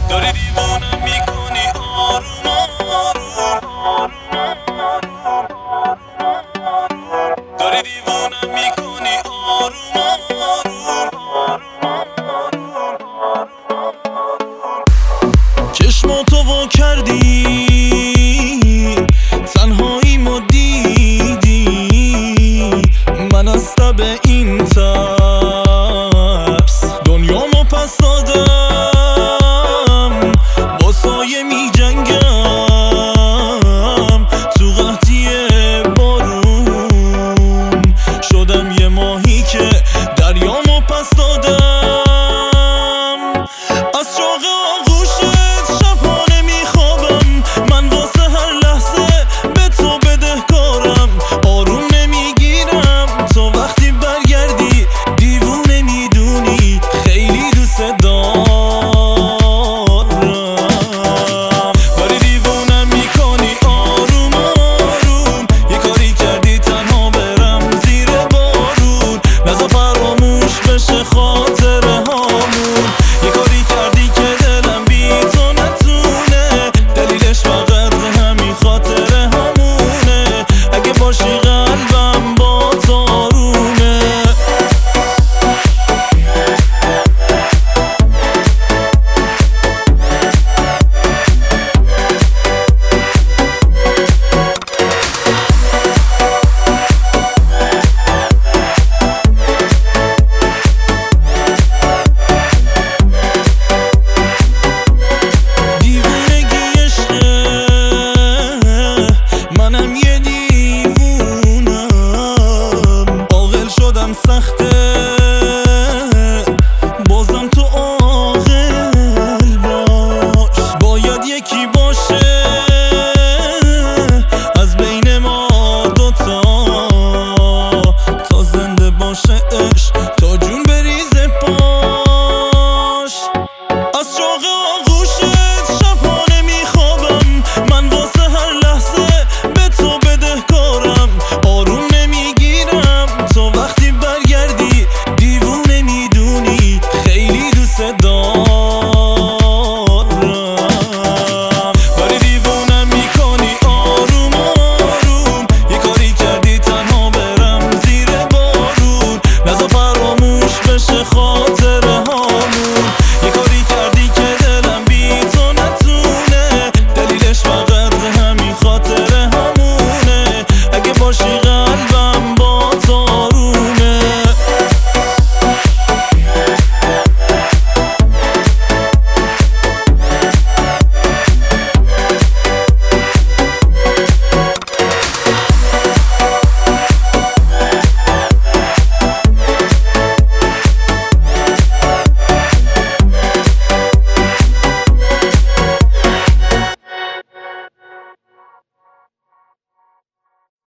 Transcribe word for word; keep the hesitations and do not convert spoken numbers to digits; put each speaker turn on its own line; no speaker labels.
داری دیوونم میکنی آروم آروم، داری دیوونم میکنی آروم آروم. چشماتو وا کردی تنهایی ما دیدی، من از تب این ترس دنیامو پس دادم، با سایه می جنگم تو قحطی بارون، شدم یه ماهی که دریامو پس دادم. از شوق آغوشت شبانه میخوابم، من واسه هر لحظه به تو بدهکارم، آروم نمیگیرم تا وقتی برگردی، دیوونه میدونی خیلی دوست دارم. داری دیوونم میکنی آروم آروم، یه کاری کردی تنها برم زیر بارون، نذار فراموش بشه خاطره هامون، یه کاری کردی که دلم بی تو نتونه، دلیلش فقط همین خاطره همونه، اگه باشی قلبم با تو آرومه. سخته بازم تو عاقل باش، باید یکی باشه از بین ما دوتا، تا زنده باشه عشق تا جون بریزه پاش. از شوق آغوشت شبانه میخوابم، من واسه هر لحظه به تو بدهکارم، آروم نمیگیرم تا وقتی برگردی، دیوونه میدونی خیلی دوست دارم.